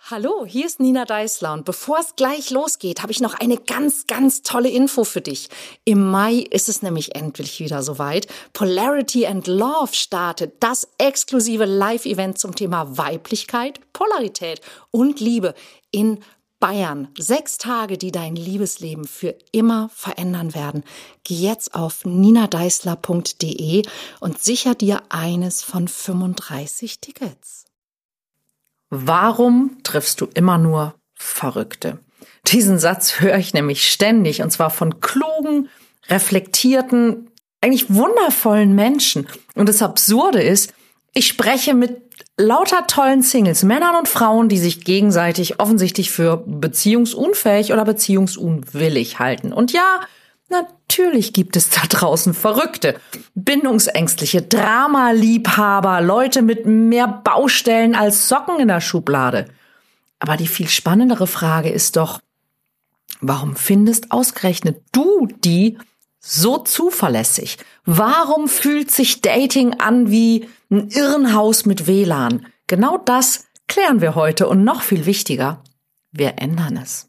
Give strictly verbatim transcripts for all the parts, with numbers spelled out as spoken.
Hallo, hier ist Nina Deißler und bevor es gleich losgeht, habe ich noch eine ganz, ganz tolle Info für dich. Im Mai ist es nämlich endlich wieder soweit. Polarity and Love startet, das exklusive Live-Event zum Thema Weiblichkeit, Polarität und Liebe in Bayern. Sechs Tage, die dein Liebesleben für immer verändern werden. Geh jetzt auf nina deißler punkt de und sicher dir eines von fünfunddreißig Tickets. Warum triffst du immer nur Verrückte? Diesen Satz höre ich nämlich ständig, und zwar von klugen, reflektierten, eigentlich wundervollen Menschen. Und das Absurde ist, ich spreche mit lauter tollen Singles, Männern und Frauen, die sich gegenseitig offensichtlich für beziehungsunfähig oder beziehungsunwillig halten. Und ja, natürlich gibt es da draußen Verrückte, bindungsängstliche, Drama-Liebhaber, Leute mit mehr Baustellen als Socken in der Schublade. Aber die viel spannendere Frage ist doch, warum findest ausgerechnet du die so zuverlässig? Warum fühlt sich Dating an wie ein Irrenhaus mit W L A N? Genau das klären wir heute und noch viel wichtiger, wir ändern es.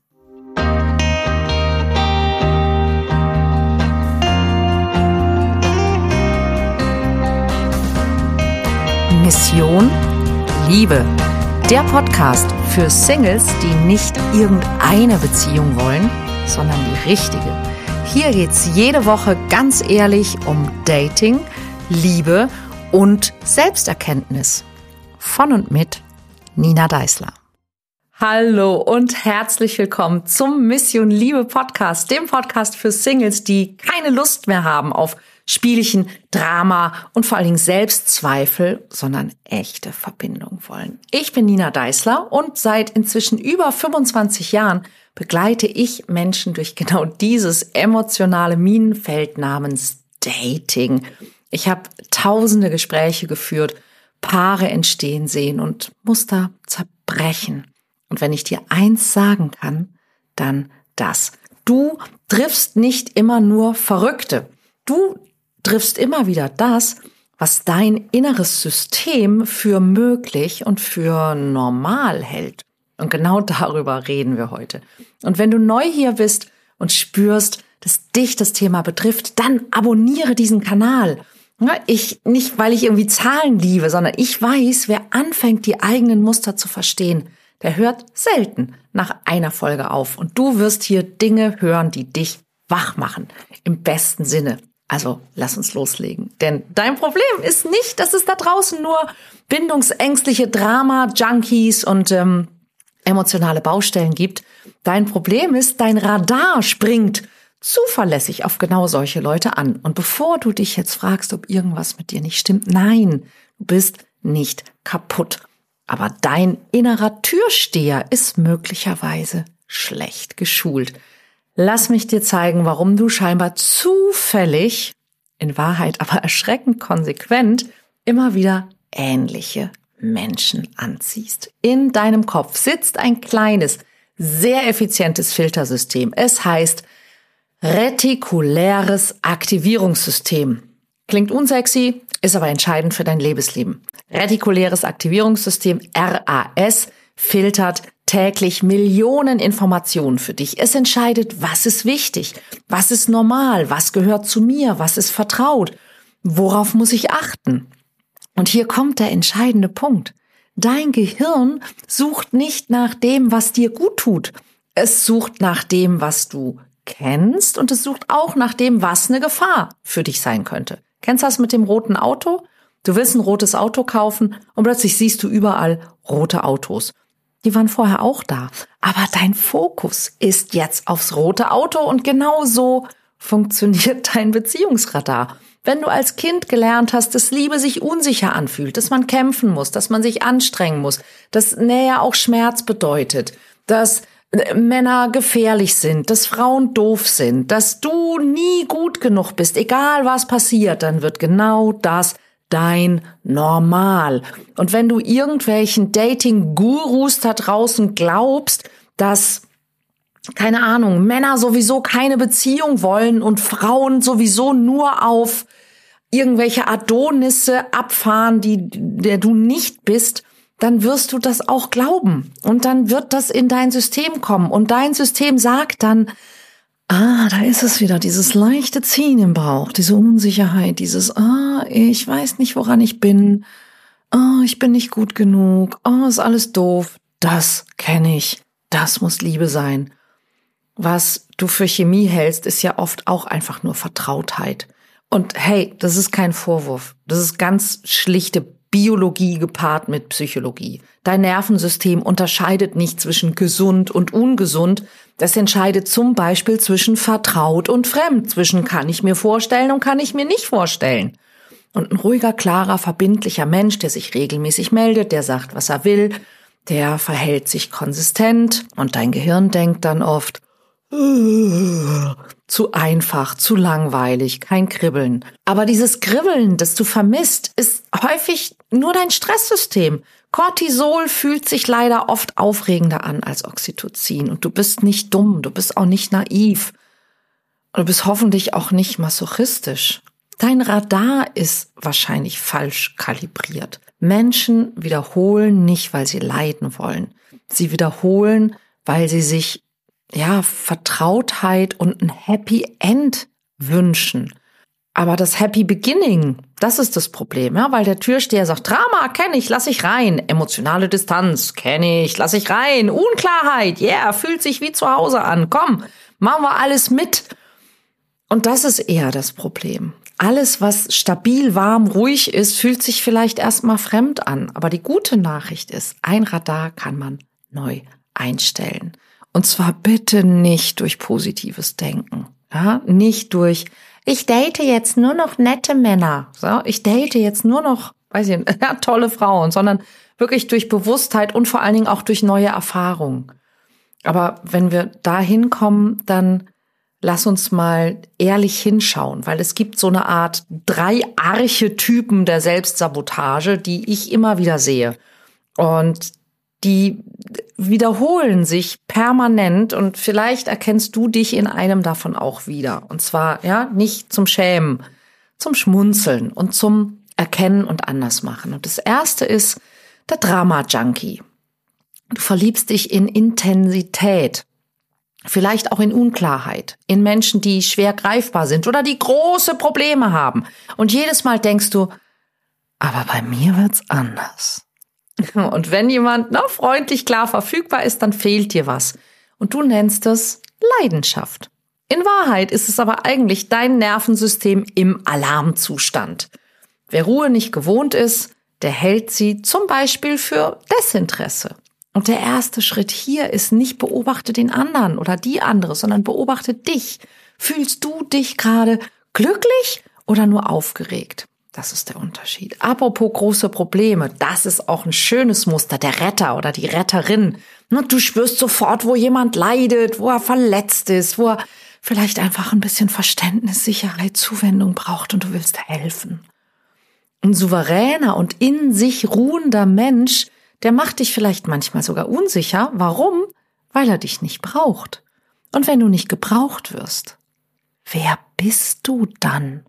Mission Liebe. Der Podcast für Singles, die nicht irgendeine Beziehung wollen, sondern die richtige. Hier geht's jede Woche ganz ehrlich um Dating, Liebe und Selbsterkenntnis. Von und mit Nina Deißler. Hallo und herzlich willkommen zum Mission Liebe Podcast, dem Podcast für Singles, die keine Lust mehr haben auf Spielchen, Drama und vor allen Dingen Selbstzweifel, sondern echte Verbindung wollen. Ich bin Nina Deißler und seit inzwischen über fünfundzwanzig Jahren begleite ich Menschen durch genau dieses emotionale Minenfeld namens Dating. Ich habe tausende Gespräche geführt, Paare entstehen sehen und Muster zerbrechen. Und wenn ich dir eins sagen kann, dann das. Du triffst nicht immer nur Verrückte. Du triffst immer wieder das, was dein inneres System für möglich und für normal hält. Und genau darüber reden wir heute. Und wenn du neu hier bist und spürst, dass dich das Thema betrifft, dann abonniere diesen Kanal. Ich, nicht, weil ich irgendwie Zahlen liebe, sondern ich weiß, wer anfängt, die eigenen Muster zu verstehen, der hört selten nach einer Folge auf. Und du wirst hier Dinge hören, die dich wach machen. Im besten Sinne. Also lass uns loslegen. Denn dein Problem ist nicht, dass es da draußen nur bindungsängstliche Drama-Junkies und ähm, emotionale Baustellen gibt. Dein Problem ist, dein Radar springt zuverlässig auf genau solche Leute an. Und bevor du dich jetzt fragst, ob irgendwas mit dir nicht stimmt, nein, du bist nicht kaputt. Aber dein innerer Türsteher ist möglicherweise schlecht geschult. Lass mich dir zeigen, warum du scheinbar zufällig, in Wahrheit aber erschreckend konsequent, immer wieder ähnliche Menschen anziehst. In deinem Kopf sitzt ein kleines, sehr effizientes Filtersystem. Es heißt retikuläres Aktivierungssystem. Klingt unsexy, ist aber entscheidend für dein Lebensleben. Retikuläres Aktivierungssystem, R A S, filtert täglich Millionen Informationen für dich. Es entscheidet, was ist wichtig, was ist normal, was gehört zu mir, was ist vertraut, worauf muss ich achten. Und hier kommt der entscheidende Punkt. Dein Gehirn sucht nicht nach dem, was dir gut tut. Es sucht nach dem, was du kennst, und es sucht auch nach dem, was eine Gefahr für dich sein könnte. Kennst du das mit dem roten Auto? Du willst ein rotes Auto kaufen und plötzlich siehst du überall rote Autos. Die waren vorher auch da. Aber dein Fokus ist jetzt aufs rote Auto und genau so funktioniert dein Beziehungsradar. Wenn du als Kind gelernt hast, dass Liebe sich unsicher anfühlt, dass man kämpfen muss, dass man sich anstrengen muss, dass Nähe auch Schmerz bedeutet, dass Männer gefährlich sind, dass Frauen doof sind, dass du nie gut genug bist, egal was passiert, dann wird genau das dein Normal. Und wenn du irgendwelchen Dating-Gurus da draußen glaubst, dass, keine Ahnung, Männer sowieso keine Beziehung wollen und Frauen sowieso nur auf irgendwelche Adonisse abfahren, die der du nicht bist, dann wirst du das auch glauben und dann wird das in dein System kommen und dein System sagt dann, ah, da ist es wieder, dieses leichte Ziehen im Bauch, diese Unsicherheit, dieses, ah, ich weiß nicht, woran ich bin, ah, ich bin nicht gut genug, ah, ist alles doof, das kenne ich, das muss Liebe sein. Was du für Chemie hältst, ist ja oft auch einfach nur Vertrautheit. Und hey, das ist kein Vorwurf, das ist ganz schlichte Biologie gepaart mit Psychologie. Dein Nervensystem unterscheidet nicht zwischen gesund und ungesund. Das entscheidet zum Beispiel zwischen vertraut und fremd, zwischen kann ich mir vorstellen und kann ich mir nicht vorstellen. Und ein ruhiger, klarer, verbindlicher Mensch, der sich regelmäßig meldet, der sagt, was er will, der verhält sich konsistent und dein Gehirn denkt dann oft, zu einfach, zu langweilig, kein Kribbeln. Aber dieses Kribbeln, das du vermisst, ist häufig nur dein Stresssystem. Cortisol fühlt sich leider oft aufregender an als Oxytocin. Und du bist nicht dumm, du bist auch nicht naiv. Du bist hoffentlich auch nicht masochistisch. Dein Radar ist wahrscheinlich falsch kalibriert. Menschen wiederholen nicht, weil sie leiden wollen. Sie wiederholen, weil sie sich ja, Vertrautheit und ein Happy End wünschen. Aber das Happy Beginning, das ist das Problem, ja, weil der Türsteher sagt, Drama, kenne ich, lass ich rein. Emotionale Distanz, kenne ich, lass ich rein. Unklarheit, yeah, fühlt sich wie zu Hause an. Komm, machen wir alles mit. Und das ist eher das Problem. Alles, was stabil, warm, ruhig ist, fühlt sich vielleicht erstmal fremd an. Aber die gute Nachricht ist, ein Radar kann man neu einstellen. Und zwar bitte nicht durch positives Denken, ja, nicht durch, ich date jetzt nur noch nette Männer, so, ich date jetzt nur noch, weiß ich nicht, ja, tolle Frauen, sondern wirklich durch Bewusstheit und vor allen Dingen auch durch neue Erfahrungen. Aber wenn wir da hinkommen, dann lass uns mal ehrlich hinschauen, weil es gibt so eine Art drei Archetypen der Selbstsabotage, die ich immer wieder sehe. Und die wiederholen sich permanent und vielleicht erkennst du dich in einem davon auch wieder. Und zwar, ja, nicht zum Schämen, zum Schmunzeln und zum Erkennen und Andersmachen. Und das erste ist der Drama-Junkie. Du verliebst dich in Intensität, vielleicht auch in Unklarheit, in Menschen, die schwer greifbar sind oder die große Probleme haben. Und jedes Mal denkst du, aber bei mir wird's anders. Und wenn jemand noch freundlich klar verfügbar ist, dann fehlt dir was. Und du nennst es Leidenschaft. In Wahrheit ist es aber eigentlich dein Nervensystem im Alarmzustand. Wer Ruhe nicht gewohnt ist, der hält sie zum Beispiel für Desinteresse. Und der erste Schritt hier ist nicht beobachte den anderen oder die andere, sondern beobachte dich. Fühlst du dich gerade glücklich oder nur aufgeregt? Das ist der Unterschied. Apropos große Probleme, das ist auch ein schönes Muster, der Retter oder die Retterin. Du spürst sofort, wo jemand leidet, wo er verletzt ist, wo er vielleicht einfach ein bisschen Verständnis, Sicherheit, Zuwendung braucht und du willst helfen. Ein souveräner und in sich ruhender Mensch, der macht dich vielleicht manchmal sogar unsicher. Warum? Weil er dich nicht braucht. Und wenn du nicht gebraucht wirst, wer bist du dann?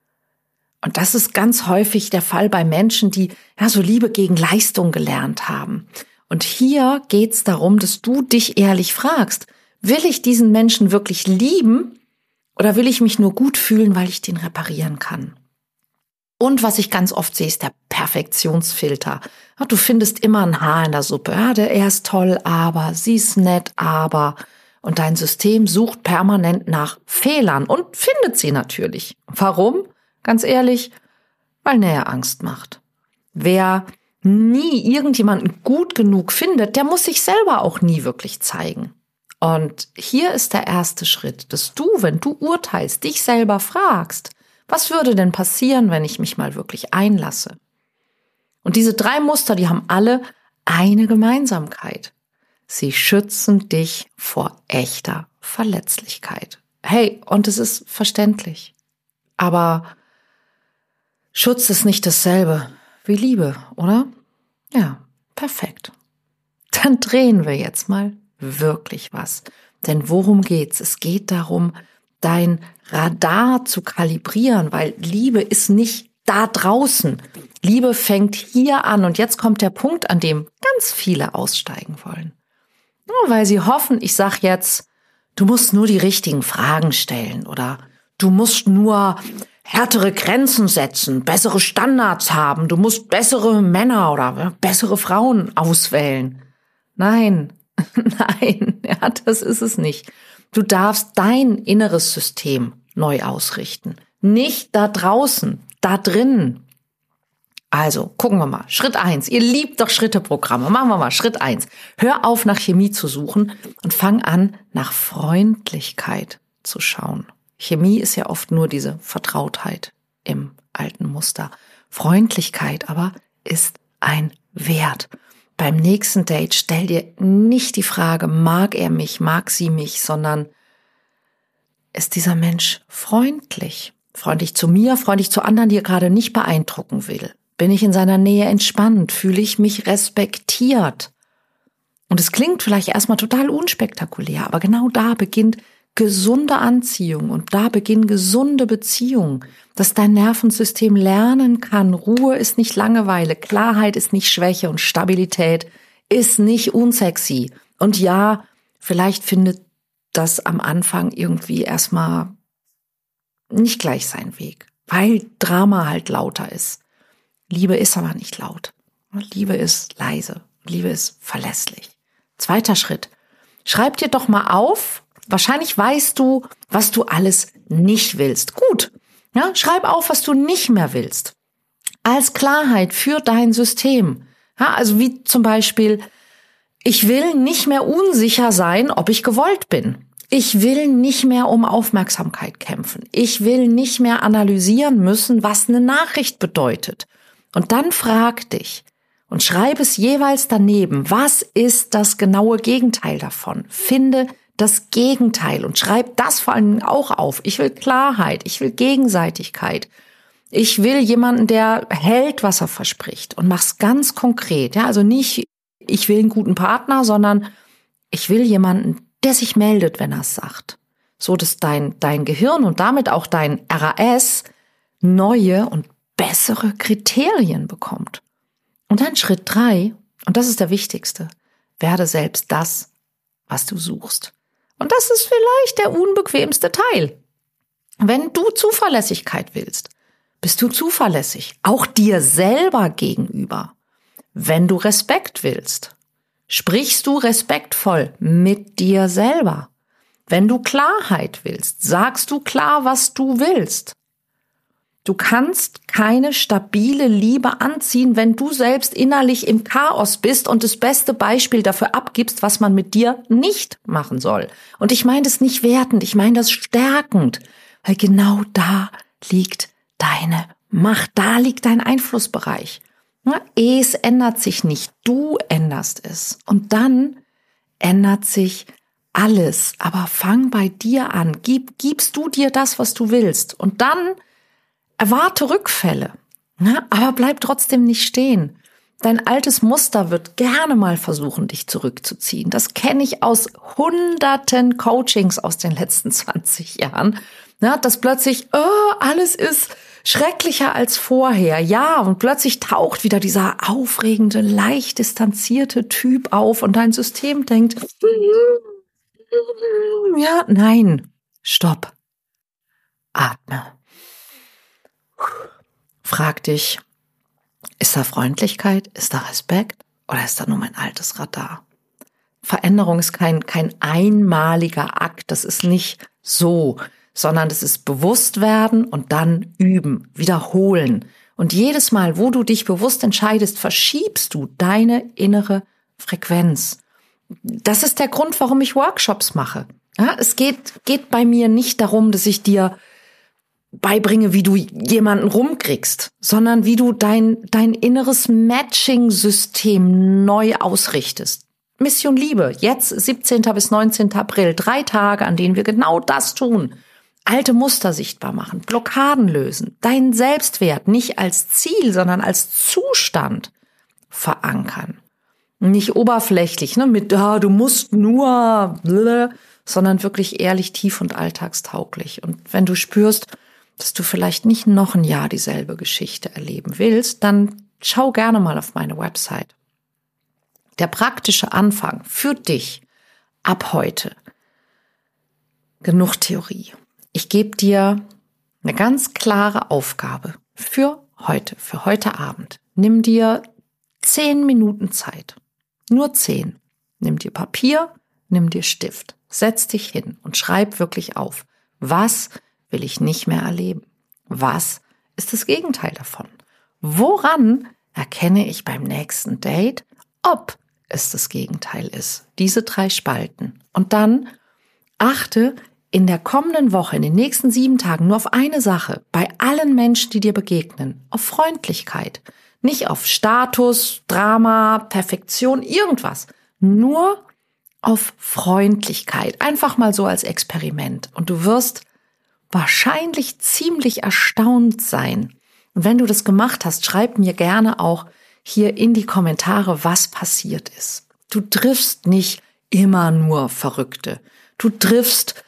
Und das ist ganz häufig der Fall bei Menschen, die ja so Liebe gegen Leistung gelernt haben. Und hier geht's darum, dass du dich ehrlich fragst, will ich diesen Menschen wirklich lieben oder will ich mich nur gut fühlen, weil ich den reparieren kann? Und was ich ganz oft sehe, ist der Perfektionsfilter. Du findest immer ein Haar in der Suppe. Ja, der er ist toll, aber sie ist nett, aber. Und dein System sucht permanent nach Fehlern und findet sie natürlich. Warum? Ganz ehrlich, weil Nähe Angst macht. Wer nie irgendjemanden gut genug findet, der muss sich selber auch nie wirklich zeigen. Und hier ist der erste Schritt, dass du, wenn du urteilst, dich selber fragst, was würde denn passieren, wenn ich mich mal wirklich einlasse? Und diese drei Muster, die haben alle eine Gemeinsamkeit. Sie schützen dich vor echter Verletzlichkeit. Hey, und es ist verständlich. Aber Schutz ist nicht dasselbe wie Liebe, oder? Ja, perfekt. Dann drehen wir jetzt mal wirklich was. Denn worum geht's? Es geht darum, dein Radar zu kalibrieren, weil Liebe ist nicht da draußen. Liebe fängt hier an. Und jetzt kommt der Punkt, an dem ganz viele aussteigen wollen. Nur weil sie hoffen, ich sag jetzt, du musst nur die richtigen Fragen stellen oder du musst nur härtere Grenzen setzen, bessere Standards haben, du musst bessere Männer oder bessere Frauen auswählen. Nein, nein, ja, das ist es nicht. Du darfst dein inneres System neu ausrichten. Nicht da draußen, da drinnen. Also, gucken wir mal. Schritt eins. Ihr liebt doch Schritteprogramme. Machen wir mal Schritt eins. Hör auf, nach Chemie zu suchen und fang an, nach Freundlichkeit zu schauen. Chemie ist ja oft nur diese Vertrautheit im alten Muster. Freundlichkeit aber ist ein Wert. Beim nächsten Date stell dir nicht die Frage, mag er mich, mag sie mich, sondern ist dieser Mensch freundlich? Freundlich zu mir, freundlich zu anderen, die er gerade nicht beeindrucken will. Bin ich in seiner Nähe entspannt? Fühle ich mich respektiert? Und es klingt vielleicht erstmal total unspektakulär, aber genau da beginnt gesunde Anziehung und da beginnen gesunde Beziehungen, dass dein Nervensystem lernen kann, Ruhe ist nicht Langeweile, Klarheit ist nicht Schwäche und Stabilität ist nicht unsexy. Und ja, vielleicht findet das am Anfang irgendwie erstmal nicht gleich seinen Weg, weil Drama halt lauter ist. Liebe ist aber nicht laut. Liebe ist leise. Liebe ist verlässlich. Zweiter Schritt. Schreib dir doch mal auf. Wahrscheinlich weißt du, was du alles nicht willst. Gut. Ja, schreib auf, was du nicht mehr willst. Als Klarheit für dein System. Ja, also wie zum Beispiel, ich will nicht mehr unsicher sein, ob ich gewollt bin. Ich will nicht mehr um Aufmerksamkeit kämpfen. Ich will nicht mehr analysieren müssen, was eine Nachricht bedeutet. Und dann frag dich und schreib es jeweils daneben, was ist das genaue Gegenteil davon? Finde das Gegenteil und schreib das vor allem auch auf. Ich will Klarheit, ich will Gegenseitigkeit. Ich will jemanden, der hält, was er verspricht und mach's ganz konkret. Ja, also nicht, ich will einen guten Partner, sondern ich will jemanden, der sich meldet, wenn er es sagt. So, dass dein, dein Gehirn und damit auch dein R A S neue und bessere Kriterien bekommt. Und dann Schritt drei, und das ist der wichtigste, werde selbst das, was du suchst. Und das ist vielleicht der unbequemste Teil. Wenn du Zuverlässigkeit willst, bist du zuverlässig, auch dir selber gegenüber. Wenn du Respekt willst, sprichst du respektvoll mit dir selber. Wenn du Klarheit willst, sagst du klar, was du willst. Du kannst keine stabile Liebe anziehen, wenn du selbst innerlich im Chaos bist und das beste Beispiel dafür abgibst, was man mit dir nicht machen soll. Und ich meine das nicht wertend, ich meine das stärkend, weil genau da liegt deine Macht, da liegt dein Einflussbereich. Ja, es ändert sich nicht, du änderst es. Und dann ändert sich alles. Aber fang bei dir an, Gib, gibst du dir das, was du willst. Und dann erwarte Rückfälle, ne? Aber bleib trotzdem nicht stehen. Dein altes Muster wird gerne mal versuchen, dich zurückzuziehen. Das kenne ich aus hunderten Coachings aus den letzten zwanzig Jahren. Ne? Dass plötzlich, oh, alles ist schrecklicher als vorher. Ja, und plötzlich taucht wieder dieser aufregende, leicht distanzierte Typ auf und dein System denkt, ja, nein, stopp, atme. Frag dich, ist da Freundlichkeit, ist da Respekt oder ist da nur mein altes Radar? Veränderung ist kein, kein einmaliger Akt, das ist nicht so, sondern das ist Bewusstwerden und dann üben, wiederholen. Und jedes Mal, wo du dich bewusst entscheidest, verschiebst du deine innere Frequenz. Das ist der Grund, warum ich Workshops mache. Ja, es geht, geht bei mir nicht darum, dass ich dir beibringe, wie du jemanden rumkriegst, sondern wie du dein, dein inneres Matching-System neu ausrichtest. Mission Liebe, jetzt siebzehnten bis neunzehnten April, drei Tage, an denen wir genau das tun. Alte Muster sichtbar machen, Blockaden lösen, deinen Selbstwert nicht als Ziel, sondern als Zustand verankern. Nicht oberflächlich, ne, mit, ah, du musst nur, blö, sondern wirklich ehrlich, tief und alltagstauglich. Und wenn du spürst, dass du vielleicht nicht noch ein Jahr dieselbe Geschichte erleben willst, dann schau gerne mal auf meine Website. Der praktische Anfang für dich ab heute. Genug Theorie. Ich gebe dir eine ganz klare Aufgabe für heute, für heute Abend. Nimm dir zehn Minuten Zeit. Nur zehn. Nimm dir Papier, nimm dir Stift. Setz dich hin und schreib wirklich auf. Was will ich nicht mehr erleben? Was ist das Gegenteil davon? Woran erkenne ich beim nächsten Date, ob es das Gegenteil ist? Diese drei Spalten. Und dann achte in der kommenden Woche, in den nächsten sieben Tagen nur auf eine Sache, bei allen Menschen, die dir begegnen, auf Freundlichkeit. Nicht auf Status, Drama, Perfektion, irgendwas. Nur auf Freundlichkeit. Einfach mal so als Experiment. Und du wirst wahrscheinlich ziemlich erstaunt sein. Und wenn du das gemacht hast, schreib mir gerne auch hier in die Kommentare, was passiert ist. Du triffst nicht immer nur Verrückte. Du triffst,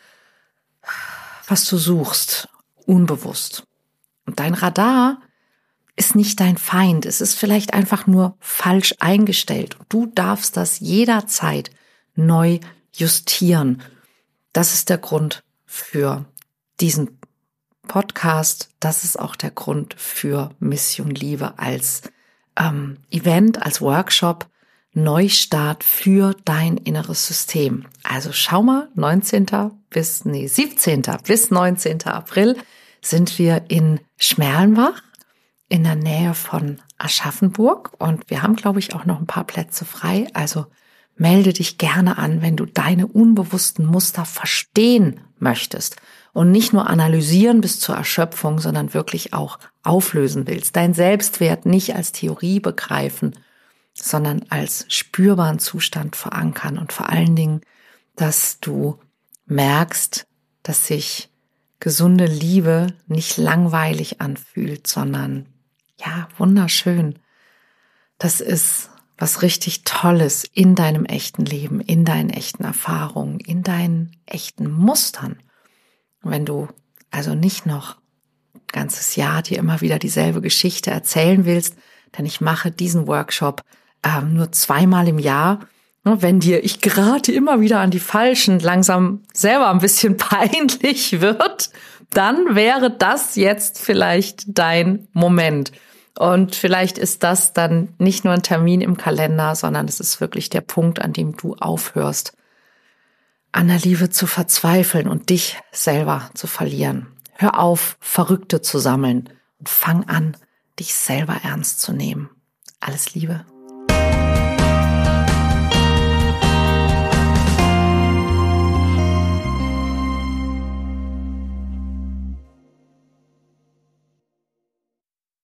was du suchst, unbewusst. Und dein Radar ist nicht dein Feind. Es ist vielleicht einfach nur falsch eingestellt. Du darfst das jederzeit neu justieren. Das ist der Grund für diesen Podcast. Das ist auch der Grund für Mission Liebe als ähm, Event, als Workshop, Neustart für dein inneres System. Also schau mal, neunzehnten bis, nee, siebzehnten bis neunzehnten April sind wir in Schmerlenbach in der Nähe von Aschaffenburg und wir haben, glaube ich, auch noch ein paar Plätze frei. Also melde dich gerne an, wenn du deine unbewussten Muster verstehen möchtest und nicht nur analysieren bis zur Erschöpfung, sondern wirklich auch auflösen willst. Dein Selbstwert nicht als Theorie begreifen, sondern als spürbaren Zustand verankern und vor allen Dingen, dass du merkst, dass sich gesunde Liebe nicht langweilig anfühlt, sondern ja, wunderschön. Das ist was richtig Tolles in deinem echten Leben, in deinen echten Erfahrungen, in deinen echten Mustern. Wenn du also nicht noch ein ganzes Jahr dir immer wieder dieselbe Geschichte erzählen willst, denn ich mache diesen Workshop ähm, nur zweimal im Jahr. Wenn dir, ich gerate immer wieder an die Falschen, langsam selber ein bisschen peinlich wird, dann wäre das jetzt vielleicht dein Moment. Und vielleicht ist das dann nicht nur ein Termin im Kalender, sondern es ist wirklich der Punkt, an dem du aufhörst, an der Liebe zu verzweifeln und dich selber zu verlieren. Hör auf, Verrückte zu sammeln und fang an, dich selber ernst zu nehmen. Alles Liebe.